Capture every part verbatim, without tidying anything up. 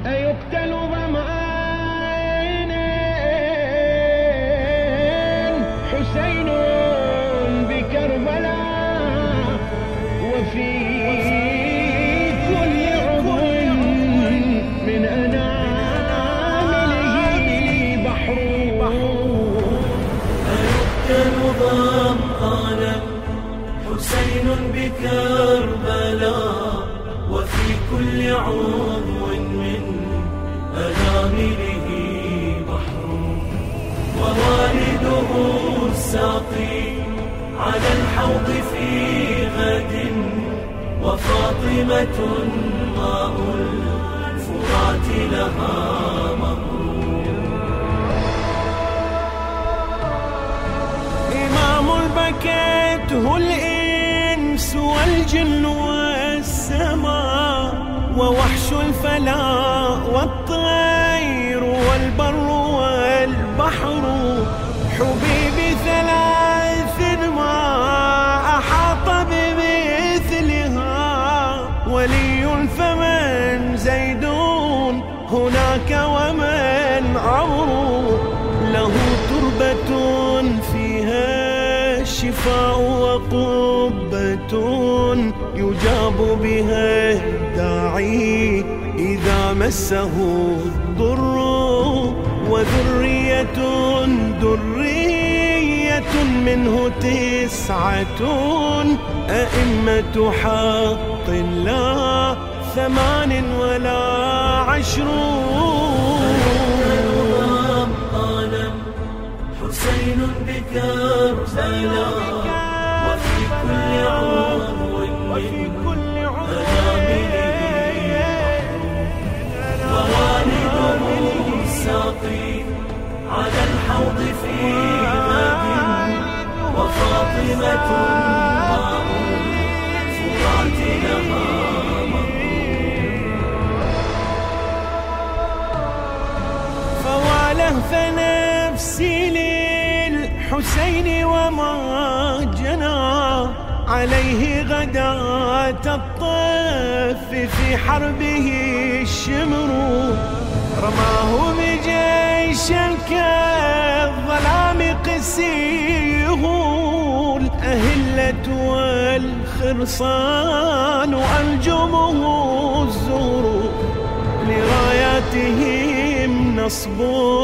أيقتل ظمآن حسين بكربلاء وفي كل عضو من أنامله بحر. أيقتل ظمآن حسين بكربلاء وفي كل عضو من أنامله بحر. ووالده الساقي على الحوض في غد وفاطمة ماء الفرات لها مغرور. إمام البكته الإنس والجن والسماء ووحش الفلاء والطير والبر والبحر. حبيبي ثلاث ما أحاط بمثلها ولي فمن زيدون هناك ومن عمرو. له تربة فيها الشفاء وقبة يجاب بها الداعي إذا مسه الضر. وذرية درية منه تسعة أئمة حق لا ثمان ولا عشر. حسين بكربلاء وفي كل عضو من أنامله ووالده الساقي على الحوض في غد وفاطمة ماء الفرات لها مغرور. فواله فنفسي للحسين وما جنى عليه غداة الطف في حربه الشمر. رماه بجيش كالظلام قسيه الأهلة والخرصان أنجمه الزهر. لراياتهم نصب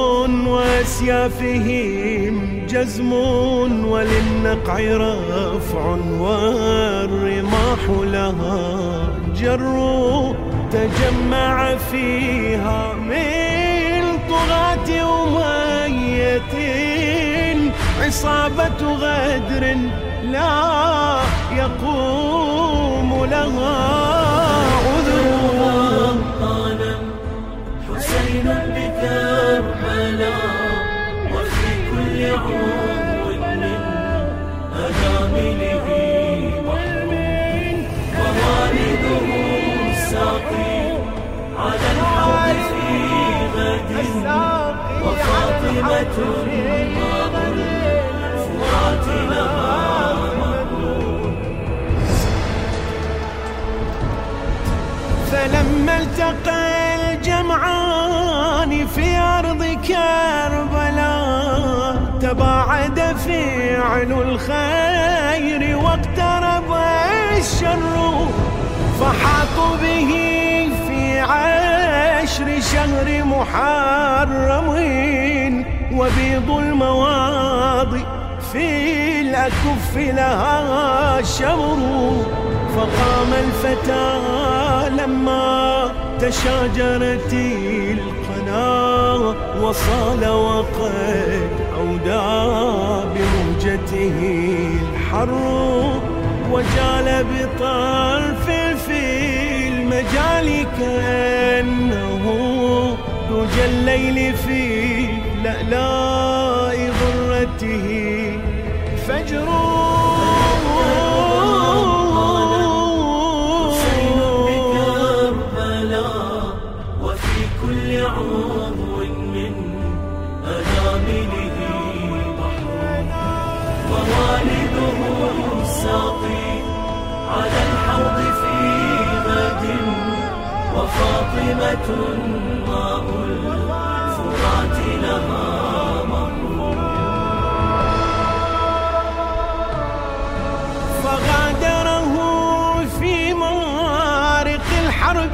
وأسيافهم جزم وللنقع رفع والرماح لها جر. تجمع فيها من طغاة أمية عصابة غدر لا يقوم لها عذر. حسين بكربلاء وفي كل عضو من أنامله بحر. ووالده الساقي على الحوض في غد وفاطمة ماء الفرات لها مغرور. فلما التقى الجمعان في أرض كربلاء تباعد فعل الخير واقترب الشر. فحاطوا به في عشر شهر محرمين وبيض المواضي في الأكف لها شمر. فقام الفتى لما تشاجرت القناة وصال وقد أودى بموجته الحر. وجال بطرف في المجال كأنه دجى الليل في لألاء ضرته فجر. عضو من أنامله بحر. ووالده الساقي على الحوض في غد وفاطمة ماء الفرات لها مر. فغادره في مارق الحرب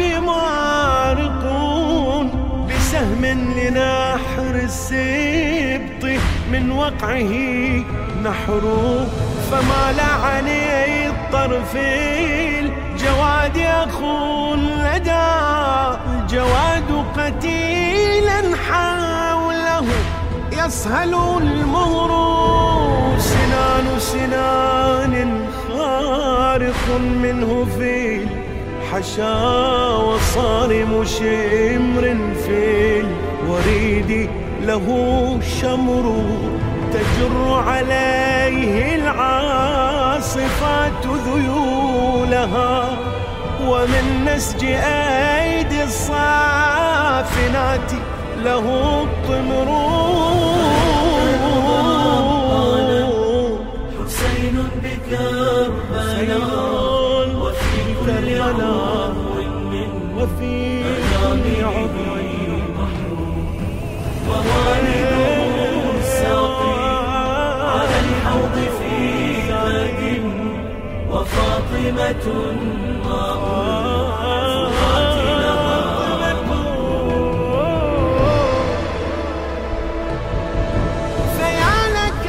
مارقون بسهم لنحر السبط من وقعه نحر. فمال عن الطرف الجواد أخو لدى الجواد قتيلا حوله يسهل المهر. سنان سنان خارق منه في الحشا وصارم شمر في الوريد له شمر. تجر عليه العاصفات ذيولها ومن نسج أيدي الصافنات له الطمر. حسين بكربلاء وفي كل عمر من وفي كل عمر محروم. ووالده الساقي على الحوض في غد وفاطمة ماء الفرات لها مر. فيا لك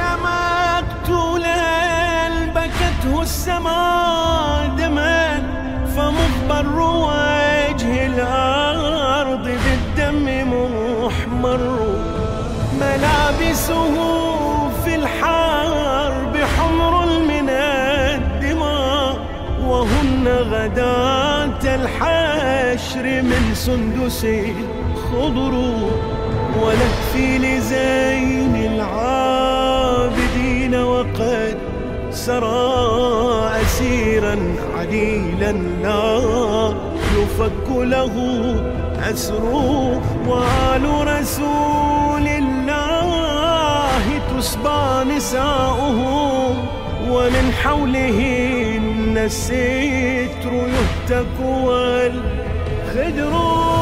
مقتولا بكته السماء دما فمغبر وجه الأرض بالدم محمر. ملابسه في الحرب حمر من الدماء وهن غداة الحشر من سندس خضر. ولهفي لزين العابدين وقد سرى أسيرا عليلا لا يفك له أسر. وآل رسول الله تسبى نساؤه ومن حولهن الستر يهتك والخدر.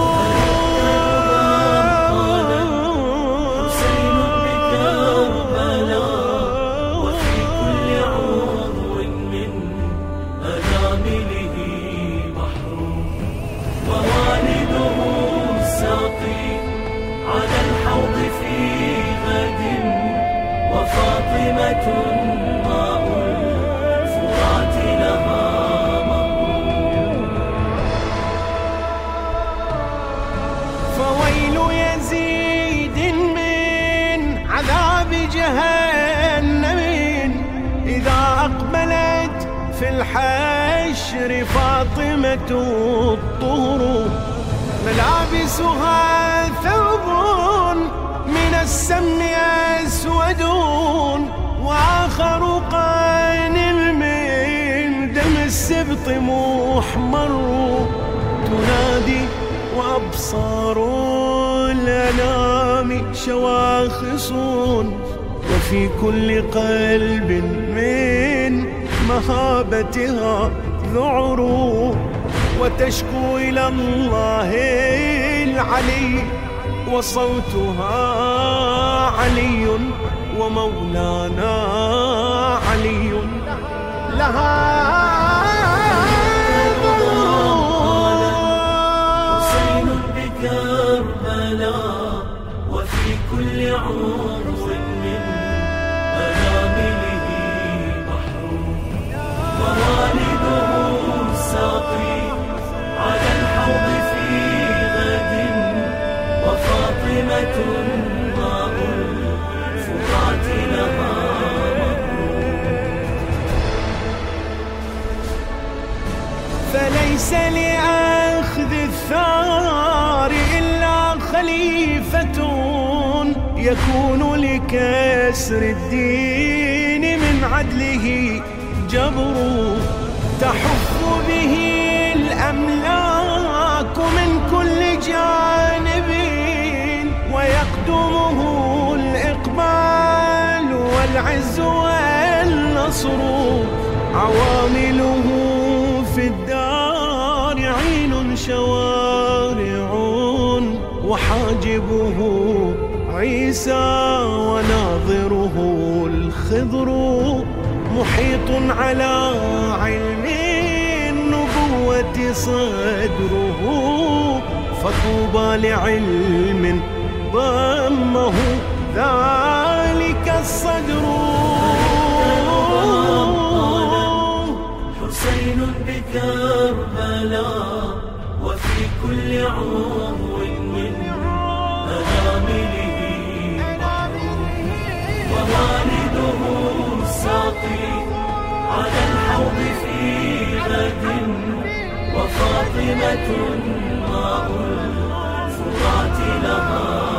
حسين بكربلاء وفي كل عضو من أنامله محروم. ووالده الساقي على الحوض في غد وفاطمة ماء الفرات لها مر. فويل يزيد من عذاب جهنم إذا أقبلت في الحشر فاطمة الطهر. ملابسها ثوب من السم أسود وآخر قان من دم السبط محمر. تنادي وأبصار الأنام شواخص وفي كل قلب من مهابتها ذعر. وتشكو إلى الله العلي وصوتها علي ومولانا علي لها حسين بكربلاء وفي كل عضو من أنامله محروم. ووالده الساقي على الحوض في غد وفاطمة ماء الفرات لها مر. فليس لأخذ الثار إلا خليفة يكون لكسر الدين من عدله جبر. تحف به الأملاك من كل جانب ويقدمه الإقبال والعز والنصر. عوامله في الدار عين شوار حاجبه عيسى وناظره الخضر، محيط على علم النبوة صدره، فطوبى لعلم ضمه ذلك الصدر. حسين بكربلاء وفي كل عضو من أنامله، ووالده ساقي على الحوض في غد، وفاطمة ماء الفرات لها